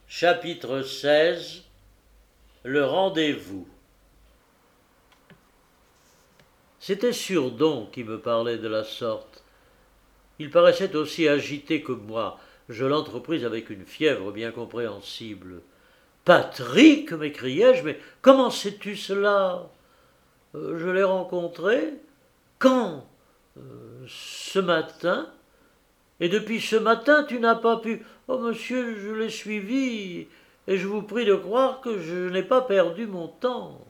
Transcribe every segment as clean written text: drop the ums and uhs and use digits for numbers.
Chapitre 16. Le rendez-vous. C'était Surdon qui me parlait de la sorte. Il paraissait aussi agité que moi. Je l'entrepris avec une fièvre bien compréhensible. Patrick, m'écriai-je, mais comment sais-tu cela? Je l'ai rencontré. Quand? Ce matin. Et depuis ce matin, tu n'as pas pu. Oh, monsieur, je l'ai suivi, et je vous prie de croire que je n'ai pas perdu mon temps.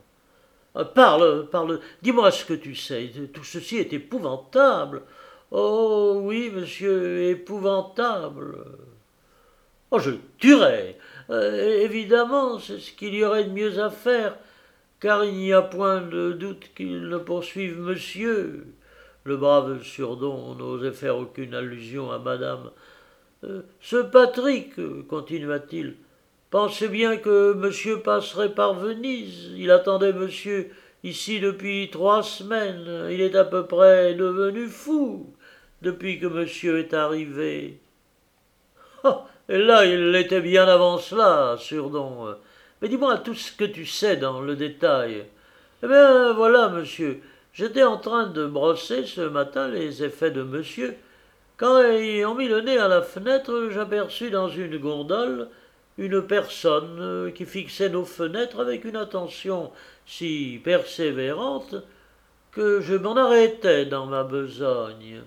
Parle, dis-moi ce que tu sais. Tout ceci est épouvantable. Oh oui, monsieur, épouvantable. Oh, je le tuerais. Évidemment, c'est ce qu'il y aurait de mieux à faire, car il n'y a point de doute qu'il ne poursuive monsieur. Le brave Surdon n'osait faire aucune allusion à madame. Ce Patrick, continua-t-il, pensait bien que monsieur passerait par Venise. Il attendait monsieur ici depuis 3 semaines. Il est à peu près devenu fou depuis que monsieur est arrivé. Oh, et là, il l'était bien avant cela, Surdon. Mais dis-moi tout ce que tu sais dans le détail. Eh bien, voilà, monsieur. J'étais en train de brosser ce matin les effets de monsieur, quand, ayant mis le nez à la fenêtre, j'aperçus dans une gondole une personne qui fixait nos fenêtres avec une attention si persévérante que je m'en arrêtai dans ma besogne.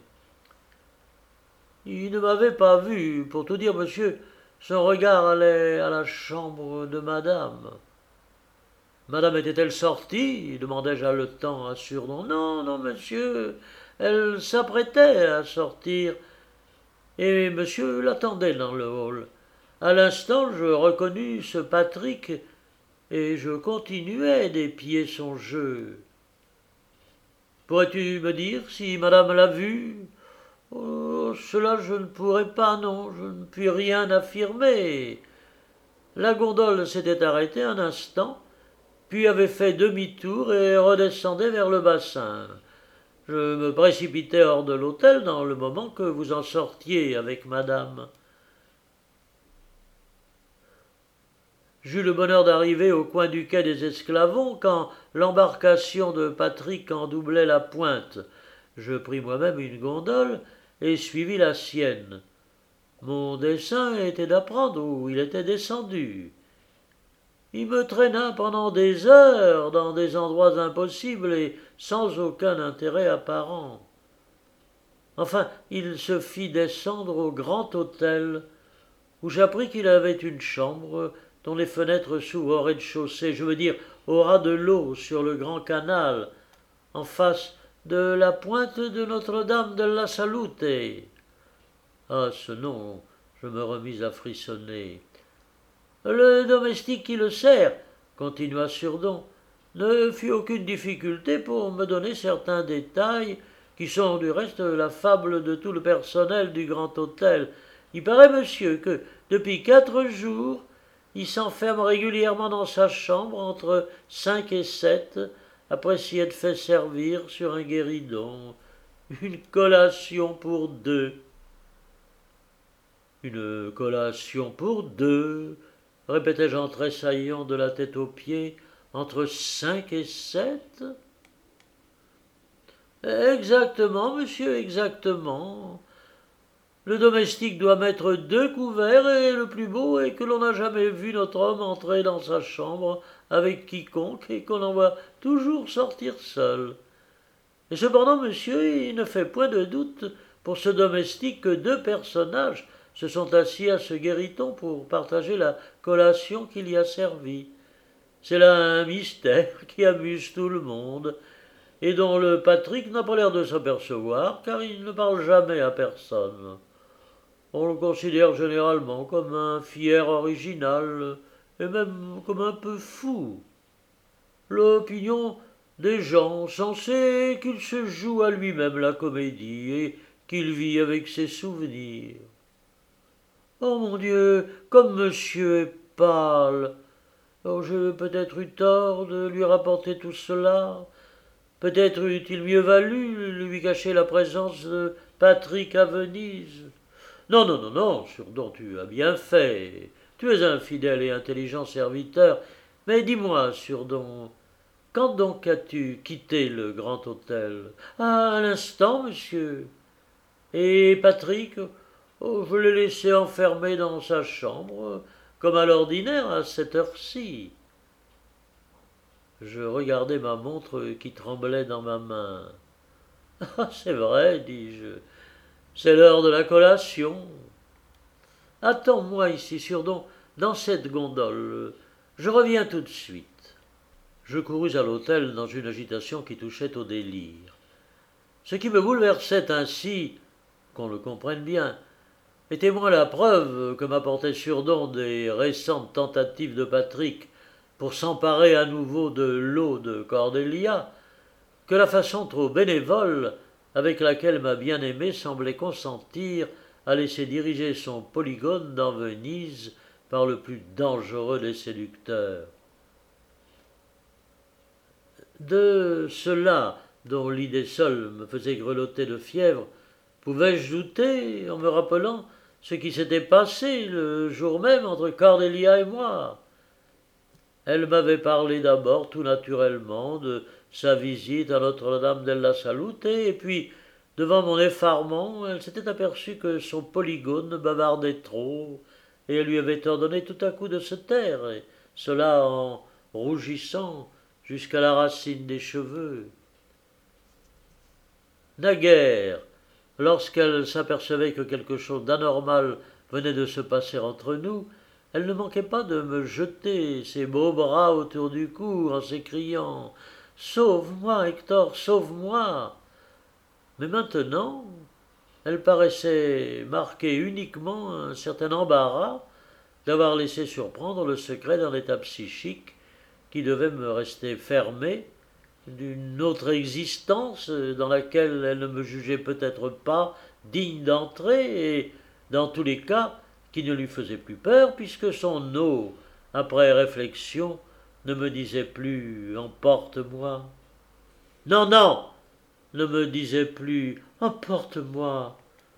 Il ne m'avait pas vu. Pour tout dire, monsieur, son regard allait à la chambre de madame. Madame était-elle sortie demandai-je haletant à Surdon. Non, non, monsieur, elle s'apprêtait à sortir, et monsieur l'attendait dans le hall. À l'instant, je reconnus ce Patrick, et je continuai d'épier son jeu. Pourrais-tu me dire si madame l'a vu? Oh, cela je ne pourrais pas, non, je ne puis rien affirmer. La gondole s'était arrêtée un instant, puis avait fait demi-tour et redescendait vers le bassin. Je me précipitai hors de l'hôtel dans le moment que vous en sortiez avec madame. J'eus le bonheur d'arriver au coin du quai des Esclavons quand l'embarcation de Patrick en doublait la pointe. Je pris moi-même une gondole et suivis la sienne. Mon dessein était d'apprendre où il était descendu. Il me traîna pendant des heures dans des endroits impossibles et sans aucun intérêt apparent. Enfin, il se fit descendre au grand hôtel, où j'appris qu'il avait une chambre dont les fenêtres s'ouvrent au rez-de-chaussée, je veux dire au ras de l'eau sur le grand canal, en face de la pointe de Notre-Dame de la Salute. Ah, ce nom, je me remis à frissonner. Le domestique qui le sert, continua Surdon, ne fit aucune difficulté pour me donner certains détails qui sont du reste la fable de tout le personnel du grand hôtel. Il paraît, monsieur, que depuis 4 jours, il s'enferme régulièrement dans sa chambre entre 5 et 7, après s'y être fait servir sur un guéridon. Une collation pour 2. Une collation pour 2, répétai-je en tressaillant de la tête aux pieds, entre 5 et 7. Exactement, monsieur, exactement. Le domestique doit mettre 2 couverts, et le plus beau est que l'on n'a jamais vu notre homme entrer dans sa chambre avec quiconque, et qu'on en voit toujours sortir seul. Et cependant, monsieur, il ne fait point de doute pour ce domestique que 2 personnages se sont assis à ce guéridon pour partager la collation qu'il y a servie. C'est là un mystère qui amuse tout le monde, et dont le Patrick n'a pas l'air de s'apercevoir, car il ne parle jamais à personne. On le considère généralement comme un fier original, et même comme un peu fou. L'opinion des gens sensés qu'il se joue à lui-même la comédie, et qu'il vit avec ses souvenirs. Oh mon Dieu, comme monsieur est pâle. Oh, j'ai peut-être eu tort de lui rapporter tout cela. Peut-être eût-il mieux valu lui cacher la présence de Patrick à Venise. Non, non, non, non, Surdon, tu as bien fait. Tu es un fidèle et intelligent serviteur, mais dis-moi, Surdon, quand donc as-tu quitté le grand hôtel? Ah, à l'instant, monsieur. Et Patrick? Oh, je l'ai laissé enfermé dans sa chambre, comme à l'ordinaire à cette heure-ci. Je regardai ma montre qui tremblait dans ma main. Ah, c'est vrai, dis-je, c'est l'heure de la collation. Attends-moi ici, Surdon, dans cette gondole. Je reviens tout de suite. Je courus à l'hôtel dans une agitation qui touchait au délire. Ce qui me bouleversait ainsi, qu'on le comprenne bien, était moins la preuve que m'apportait Surdon des récentes tentatives de Patrick pour s'emparer à nouveau de l'eau de Cordelia, que la façon trop bénévole avec laquelle ma bien-aimée semblait consentir à laisser diriger son polygone dans Venise par le plus dangereux des séducteurs. De cela, dont l'idée seule me faisait grelotter de fièvre, pouvais-je douter en me rappelant ce qui s'était passé le jour même entre Cordelia et moi? Elle m'avait parlé d'abord tout naturellement de sa visite à Notre-Dame della Salute, et puis, devant mon effarement, elle s'était aperçue que son polygone bavardait trop, et elle lui avait ordonné tout à coup de se taire, et cela en rougissant jusqu'à la racine des cheveux. Naguère, lorsqu'elle s'apercevait que quelque chose d'anormal venait de se passer entre nous, elle ne manquait pas de me jeter ses beaux bras autour du cou en s'écriant « Sauve-moi, Hector, sauve-moi !» Mais maintenant, elle paraissait marquer uniquement un certain embarras d'avoir laissé surprendre le secret d'un état psychique qui devait me rester fermé, d'une autre existence dans laquelle elle ne me jugeait peut-être pas digne d'entrer, et dans tous les cas qui ne lui faisait plus peur, puisque son eau, après réflexion, ne me disait plus emporte-moi. Non, non, ne me disait plus emporte-moi.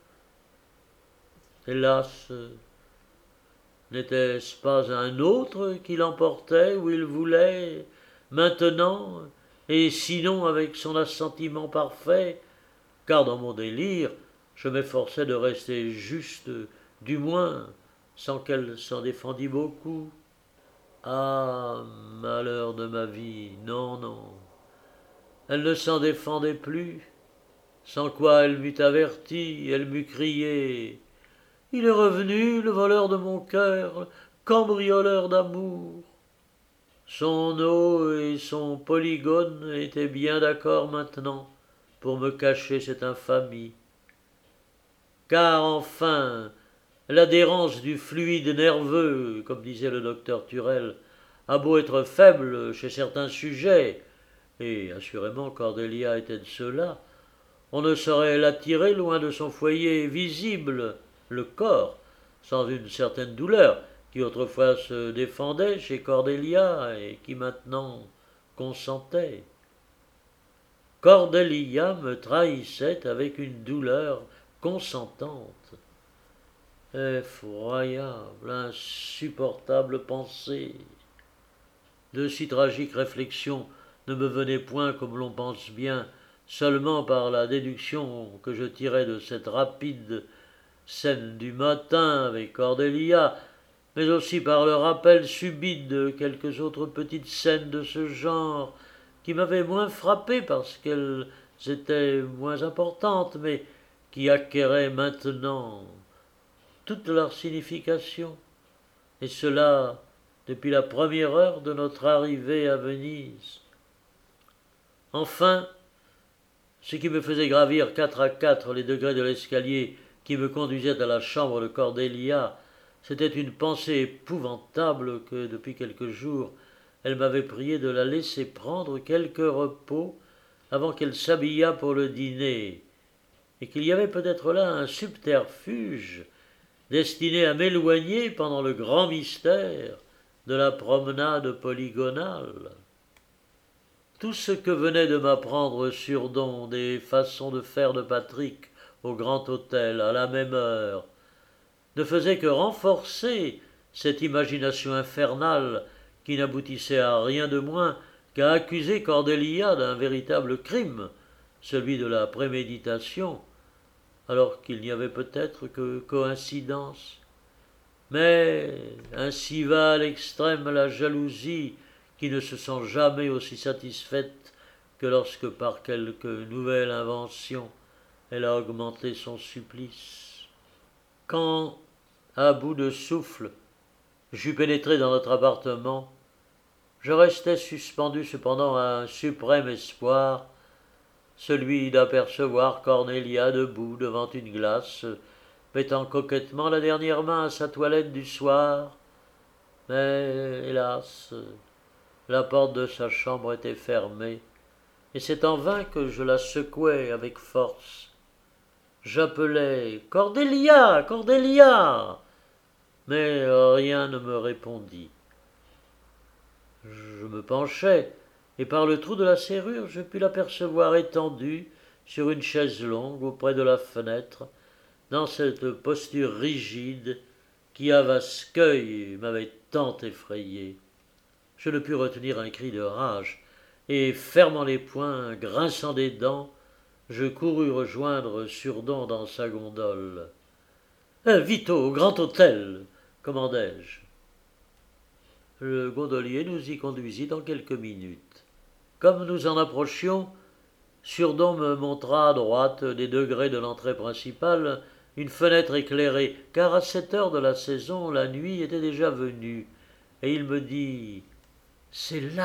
Hélas, n'était-ce pas un autre qui l'emportait où il voulait, maintenant, et sinon avec son assentiment parfait, car dans mon délire, je m'efforçais de rester juste, du moins, sans qu'elle s'en défendît beaucoup. Ah, malheur de ma vie, non, non. Elle ne s'en défendait plus, sans quoi elle m'eût averti, elle m'eût crié « Il est revenu, le voleur de mon cœur, cambrioleur d'amour !» Son eau et son polygone étaient bien d'accord maintenant pour me cacher cette infamie. Car enfin, l'adhérence du fluide nerveux, comme disait le docteur Turel, a beau être faible chez certains sujets, et assurément Cordelia était de ceux-là, on ne saurait l'attirer loin de son foyer visible, le corps, sans une certaine douleur, qui autrefois se défendait chez Cordelia et qui maintenant consentait. Cordelia me trahissait avec une douleur consentante. Effroyable, insupportable pensée. De si tragiques réflexions ne me venaient point, comme l'on pense bien, seulement par la déduction que je tirais de cette rapide scène du matin avec Cordelia, mais aussi par le rappel subit de quelques autres petites scènes de ce genre, qui m'avaient moins frappé parce qu'elles étaient moins importantes, mais qui acquéraient maintenant toute leur signification, et cela depuis la première heure de notre arrivée à Venise. Enfin, ce qui me faisait gravir 4 à 4 les degrés de l'escalier qui me conduisait à la chambre de Cordelia, c'était une pensée épouvantable que, depuis quelques jours, elle m'avait prié de la laisser prendre quelque repos avant qu'elle s'habillât pour le dîner, et qu'il y avait peut-être là un subterfuge destiné à m'éloigner pendant le grand mystère de la promenade polygonale. Tout ce que venait de m'apprendre Surdon des façons de faire de Patrick au grand hôtel à la même heure ne faisait que renforcer cette imagination infernale qui n'aboutissait à rien de moins qu'à accuser Cordelia d'un véritable crime, celui de la préméditation, alors qu'il n'y avait peut-être que coïncidence. Mais ainsi va à l'extrême la jalousie qui ne se sent jamais aussi satisfaite que lorsque par quelque nouvelle invention elle a augmenté son supplice. Quand, à bout de souffle, j'eus pénétré dans notre appartement, je restais suspendu cependant à un suprême espoir, celui d'apercevoir Cornelia debout devant une glace, mettant coquettement la dernière main à sa toilette du soir. Mais, hélas, la porte de sa chambre était fermée, et c'est en vain que je la secouai avec force. J'appelai « Cordelia, Cordelia !» mais rien ne me répondit. Je me penchai, et par le trou de la serrure, je pus l'apercevoir étendue sur une chaise longue auprès de la fenêtre, dans cette posture rigide qui, à Vascueil, m'avait tant effrayé. Je ne pus retenir un cri de rage, et fermant les poings, grinçant des dents, je courus rejoindre Surdon dans sa gondole. « Vite au Grand Hôtel !» commandai-je. Le gondolier nous y conduisit dans quelques minutes. Comme nous en approchions, Surdon me montra à droite des degrés de l'entrée principale une fenêtre éclairée, car à cette heure de la saison la nuit était déjà venue, et il me dit « C'est là !»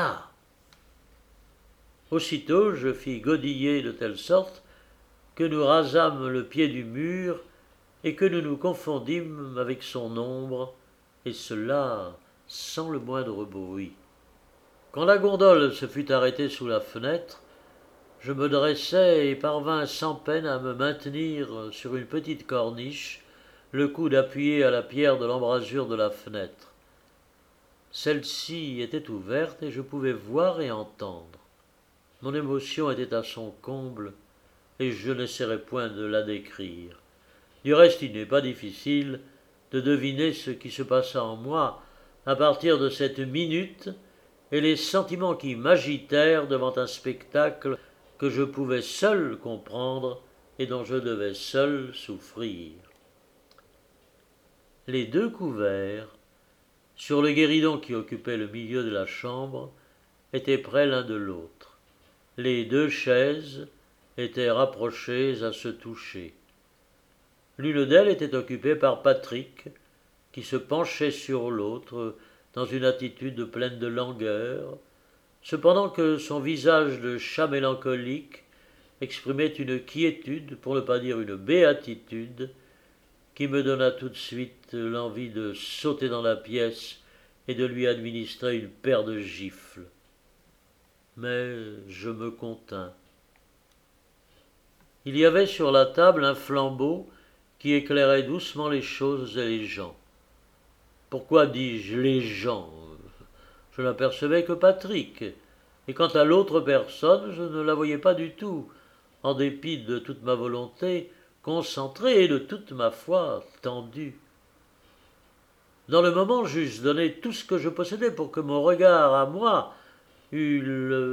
Aussitôt je fis godiller de telle sorte que nous rasâmes le pied du mur et que nous nous confondîmes avec son ombre, et cela sans le moindre bruit. Quand la gondole se fut arrêtée sous la fenêtre, je me dressai et parvins sans peine à me maintenir sur une petite corniche, le coude appuyé à la pierre de l'embrasure de la fenêtre. Celle-ci était ouverte et je pouvais voir et entendre. Mon émotion était à son comble, et je n'essaierai point de la décrire. Du reste, il n'est pas difficile de deviner ce qui se passa en moi à partir de cette minute et les sentiments qui m'agitèrent devant un spectacle que je pouvais seul comprendre et dont je devais seul souffrir. Les deux couverts, sur le guéridon qui occupait le milieu de la chambre, étaient près l'un de l'autre. Les deux chaises étaient rapprochées à se toucher. L'une d'elles était occupée par Patrick, qui se penchait sur l'autre dans une attitude pleine de langueur, cependant que son visage de chat mélancolique exprimait une quiétude, pour ne pas dire une béatitude, qui me donna tout de suite l'envie de sauter dans la pièce et de lui administrer une paire de gifles. Mais je me contins. Il y avait sur la table un flambeau qui éclairait doucement les choses et les gens. Pourquoi dis-je les gens ? Je n'apercevais que Patrick, et quant à l'autre personne, je ne la voyais pas du tout, en dépit de toute ma volonté concentrée et de toute ma foi tendue. Dans le moment, j'eusse donné tout ce que je possédais pour que mon regard à moi eût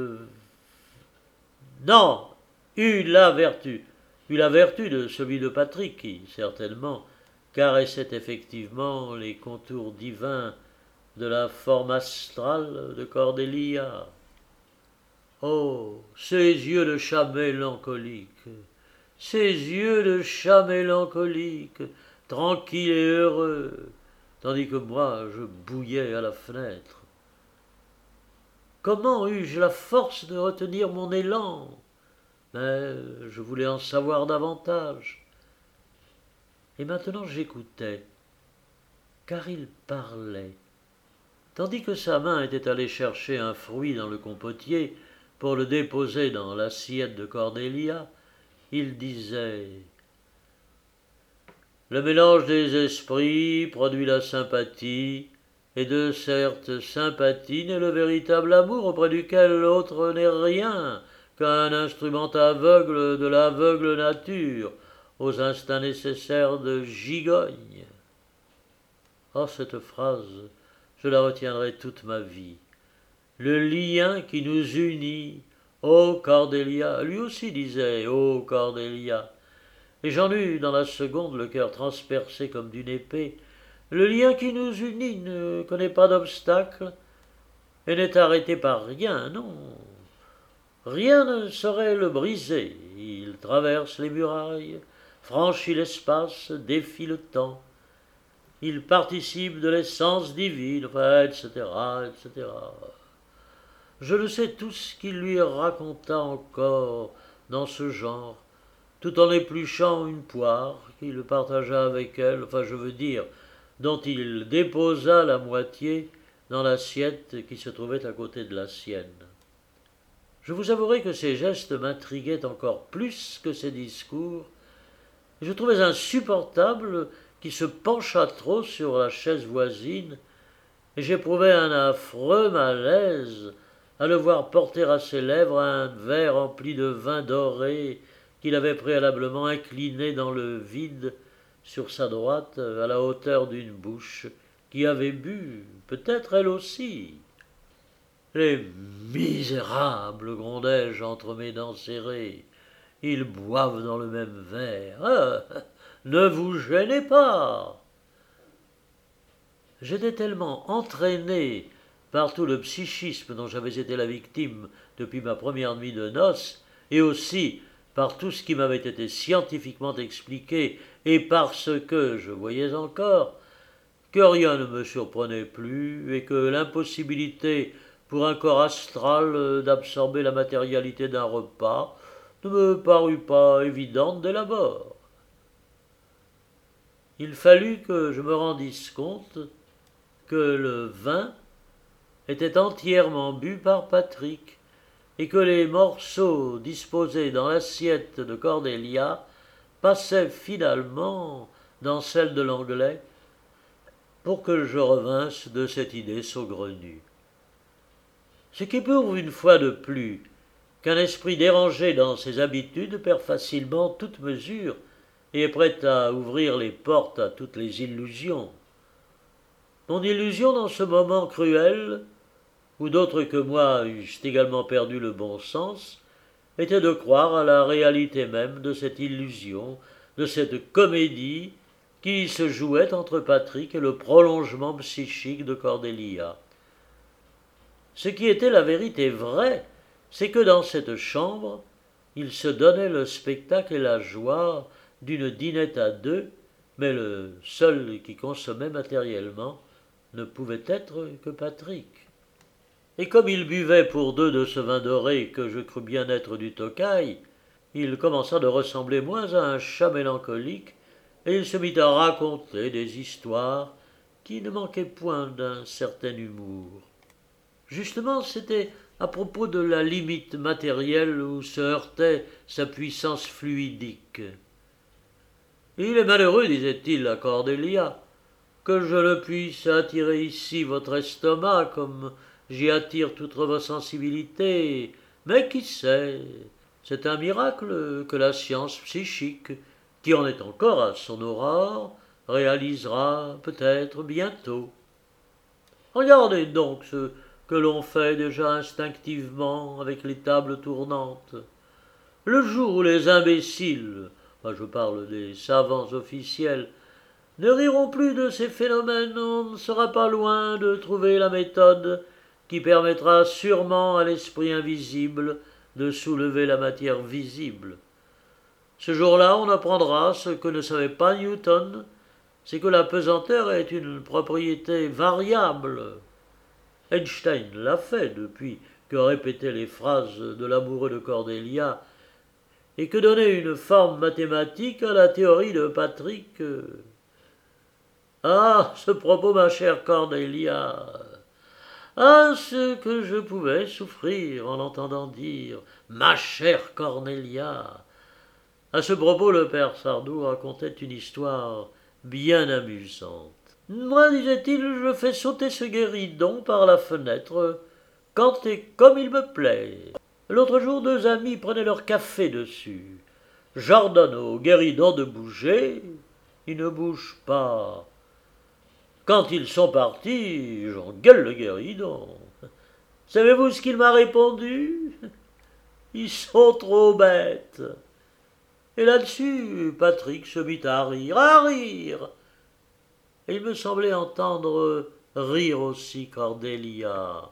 la vertu de celui de Patrick, qui, certainement, caressait effectivement les contours divins de la forme astrale de Cordelia. Oh, ces yeux de chat mélancolique, ces yeux de chat mélancolique, tranquilles et heureux, tandis que moi je bouillais à la fenêtre. Comment eus-je la force de retenir mon élan ? Mais je voulais en savoir davantage. Et maintenant j'écoutais, car il parlait. Tandis que sa main était allée chercher un fruit dans le compotier pour le déposer dans l'assiette de Cordelia, il disait « Le mélange des esprits produit la sympathie, et de cette sympathie naît le véritable amour auprès duquel l'autre n'est rien qu'un instrument aveugle de l'aveugle nature, aux instincts nécessaires de gigogne. » Oh, cette phrase, je la retiendrai toute ma vie. Le lien qui nous unit, ô Cordelia, lui aussi disait, ô Cordelia. Et j'en eus dans la seconde le cœur transpercé comme d'une épée. Le lien qui nous unit ne connaît pas d'obstacle et n'est arrêté par rien, non. Rien ne saurait le briser. Il traverse les murailles, franchit l'espace, défie le temps. Il participe de l'essence divine, etc., etc. Je ne sais tout ce qu'il lui raconta encore dans ce genre, tout en épluchant une poire qu'il partagea avec elle, enfin je veux dire, dont il déposa la moitié dans l'assiette qui se trouvait à côté de la sienne. Je vous avouerai que ces gestes m'intriguaient encore plus que ces discours. Je trouvais insupportable qu'il se penchât trop sur la chaise voisine, et j'éprouvais un affreux malaise à le voir porter à ses lèvres un verre empli de vin doré qu'il avait préalablement incliné dans le vide sur sa droite à la hauteur d'une bouche qui avait bu, peut-être elle aussi. Les misérables, grondai-je entre mes dents serrées, ils boivent dans le même verre. Ah, ne vous gênez pas. J'étais tellement entraîné par tout le psychisme dont j'avais été la victime depuis ma première nuit de noces, et aussi par tout ce qui m'avait été scientifiquement expliqué, et parce que je voyais encore, que rien ne me surprenait plus, et que l'impossibilité pour un corps astral d'absorber la matérialité d'un repas ne me parut pas évidente dès l'abord. Il fallut que je me rendisse compte que le vin était entièrement bu par Patrick, et que les morceaux disposés dans l'assiette de Cordelia passaient finalement dans celle de l'Anglais, pour que je revinsse de cette idée saugrenue. Ce qui prouve une fois de plus qu'un esprit dérangé dans ses habitudes perd facilement toute mesure et est prêt à ouvrir les portes à toutes les illusions. Mon illusion dans ce moment cruel, où d'autres que moi eussent également perdu le bon sens, était de croire à la réalité même de cette illusion, de cette comédie qui se jouait entre Patrick et le prolongement psychique de Cordelia. Ce qui était la vérité vraie, c'est que dans cette chambre, il se donnait le spectacle et la joie d'une dînette à deux, mais le seul qui consommait matériellement ne pouvait être que Patrick. Et comme il buvait pour deux de ce vin doré que je crus bien être du Tokai, il commença de ressembler moins à un chat mélancolique, et il se mit à raconter des histoires qui ne manquaient point d'un certain humour. Justement, c'était à propos de la limite matérielle où se heurtait sa puissance fluidique. Il est malheureux, disait-il à Cordelia, que je ne puisse attirer ici votre estomac comme j'y attire toutes vos sensibilités, mais qui sait, c'est un miracle que la science psychique, qui en est encore à son aurore, réalisera peut-être bientôt. Regardez donc ce que l'on fait déjà instinctivement avec les tables tournantes. Le jour où les imbéciles, je parle des savants officiels, ne riront plus de ces phénomènes, on ne sera pas loin de trouver la méthode qui permettra sûrement à l'esprit invisible de soulever la matière visible. Ce jour-là, on apprendra ce que ne savait pas Newton, c'est que la pesanteur est une propriété variable. Einstein l'a fait depuis que répétait les phrases de l'amoureux de Cordelia et que donnait une forme mathématique à la théorie de Patrick. Ah, ce propos, ma chère Cordelia! Ah, ce que je pouvais souffrir en l'entendant dire « Ma chère Cornelia !» À ce propos, le père Sardou racontait une histoire bien amusante. Moi, disait-il, je fais sauter ce guéridon par la fenêtre quand et comme il me plaît. L'autre jour, deux amis prenaient leur café dessus. J'ordonne au guéridon de bouger, il ne bouge pas. Quand ils sont partis, j'engueule le guéridon. Savez-vous ce qu'il m'a répondu? Ils sont trop bêtes. Et là-dessus, Patrick se mit à rire, à rire. Et il me semblait entendre rire aussi Cordélia.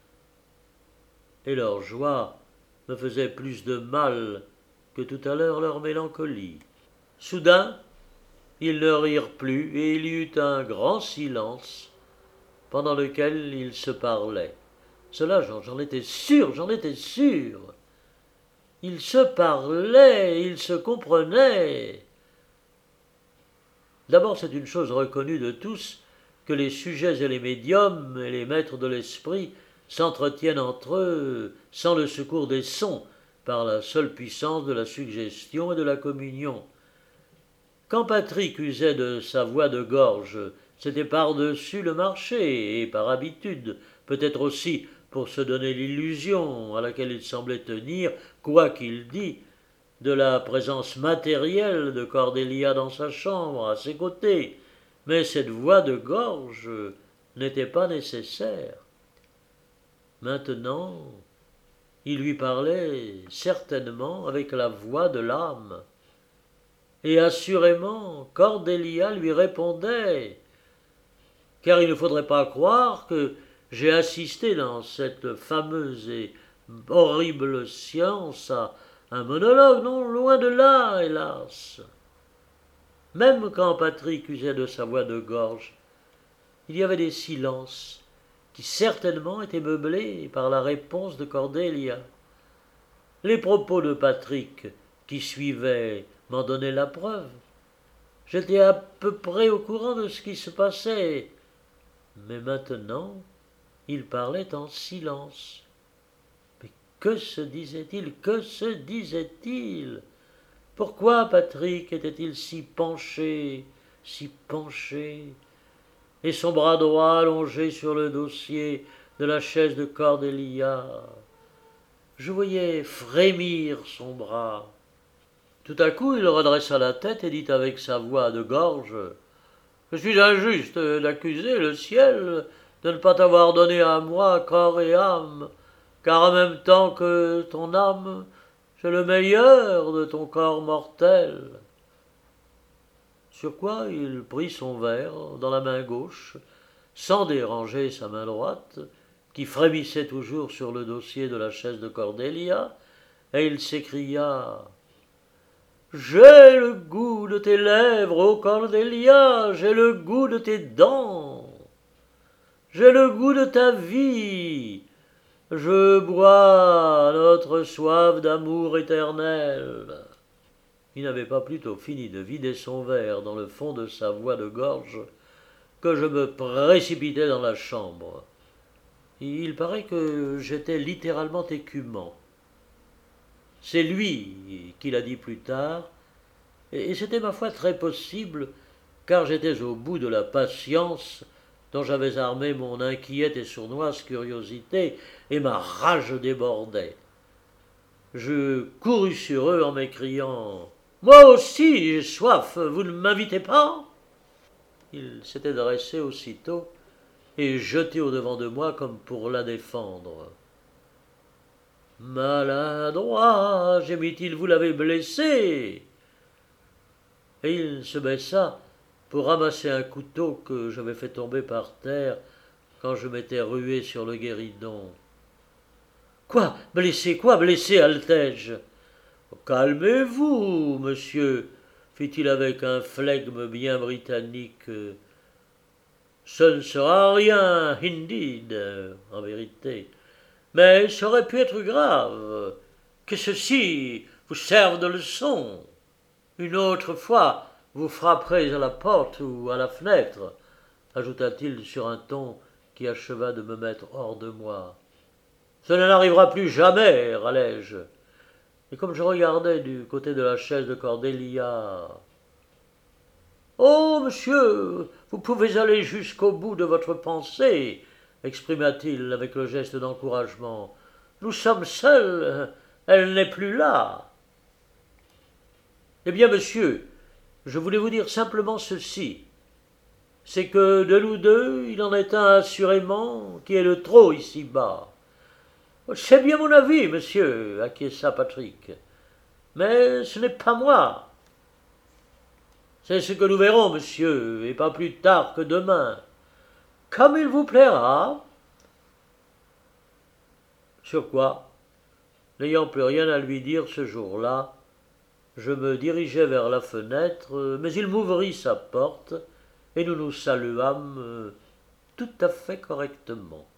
Et leur joie me faisait plus de mal que tout à l'heure leur mélancolie. Soudain, ils ne rirent plus et il y eut un grand silence pendant lequel ils se parlaient. Cela, j'en étais sûr, j'en étais sûr. Ils se parlaient, ils se comprenaient. D'abord, c'est une chose reconnue de tous que les sujets et les médiums et les maîtres de l'esprit s'entretiennent entre eux sans le secours des sons, par la seule puissance de la suggestion et de la communion. Quand Patrick usait de sa voix de gorge, c'était par-dessus le marché et par habitude, peut-être aussi pour se donner l'illusion à laquelle il semblait tenir, quoi qu'il dît, de la présence matérielle de Cordélia dans sa chambre, à ses côtés. Mais cette voix de gorge n'était pas nécessaire. Maintenant, il lui parlait certainement avec la voix de l'âme. Et assurément, Cordélia lui répondait, car il ne faudrait pas croire que j'ai assisté dans cette fameuse et horrible science à un monologue, non, loin de là, hélas. Même quand Patrick usait de sa voix de gorge, il y avait des silences qui certainement étaient meublés par la réponse de Cordélia. Les propos de Patrick qui suivaient m'en donnaient la preuve. J'étais à peu près au courant de ce qui se passait, mais maintenant il parlait en silence. Mais que se disait-il? Que se disait-il? Pourquoi Patrick était-il si penché, et son bras droit allongé sur le dossier de la chaise de Cordélia? Je voyais frémir son bras. Tout à coup, il redressa la tête et dit avec sa voix de gorge: « Je suis injuste d'accuser le ciel de ne pas t'avoir donné à moi corps et âme, car en même temps que ton âme, j'ai le meilleur de ton corps mortel. » Sur quoi il prit son verre dans la main gauche, sans déranger sa main droite, qui frémissait toujours sur le dossier de la chaise de Cordélia, et il s'écria: « J'ai le goût de tes lèvres, ô Cordélia, j'ai le goût de tes dents, j'ai le goût de ta vie, je bois notre soif d'amour éternel. » Il n'avait pas plutôt fini de vider son verre dans le fond de sa voix de gorge que je me précipitai dans la chambre. Il paraît que j'étais littéralement écumant. C'est lui qui l'a dit plus tard, et c'était ma foi très possible, car j'étais au bout de la patience dont j'avais armé mon inquiète et sournoise curiosité, et ma rage débordait. Je courus sur eux en m'écriant: « Moi aussi j'ai soif, vous ne m'invitez pas ?» Il s'était dressé aussitôt et jeté au-devant de moi comme pour la défendre. « Maladroit, gémit-il, vous l'avez blessé !» Et il se baissa pour ramasser un couteau que j'avais fait tomber par terre quand je m'étais rué sur le guéridon. « Quoi, blessé, altai-je. Calmez-vous, monsieur, fit-il avec un flegme bien britannique. Ce ne sera rien, indeed, en vérité. Mais ça aurait pu être grave. Que ceci vous serve de leçon. Une autre fois, vous frapperez à la porte ou à la fenêtre, ajouta-t-il sur un ton qui acheva de me mettre hors de moi. Cela n'arrivera plus jamais, râlai-je. Et comme je regardais du côté de la chaise de Cordélia: « Oh, monsieur, vous pouvez aller jusqu'au bout de votre pensée, exprima-t-il avec le geste d'encouragement. Nous sommes seuls, elle n'est plus là. Eh bien, monsieur, je voulais vous dire simplement ceci. c'est que de nous deux, il en est un assurément qui est le trop ici-bas. C'est bien mon avis, monsieur, acquiesça Patrick. Mais ce n'est pas moi. C'est ce que nous verrons, monsieur, et pas plus tard que demain. Comme il vous plaira. Sur quoi, n'ayant plus rien à lui dire ce jour-là, je me dirigeai vers la fenêtre, mais il m'ouvrit sa porte, et nous nous saluâmes tout à fait correctement.